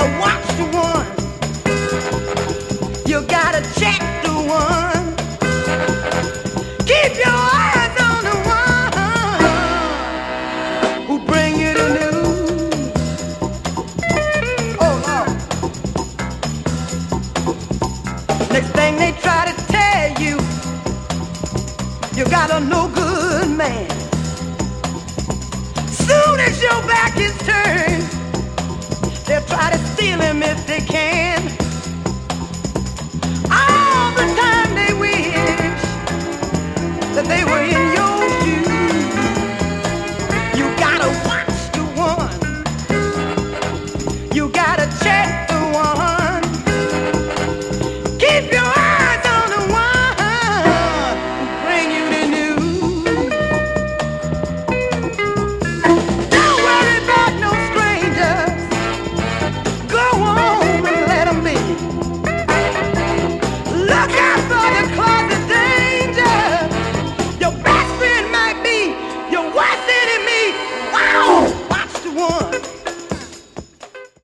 gotta watch the one. You gotta check the one. Keep your eyes on the one who bring you the news. Oh Lord. Next thing they try to tell you, you got a no good man. Soon as your back is turned, they'll try to steal him if they can. All the time they wish that they were in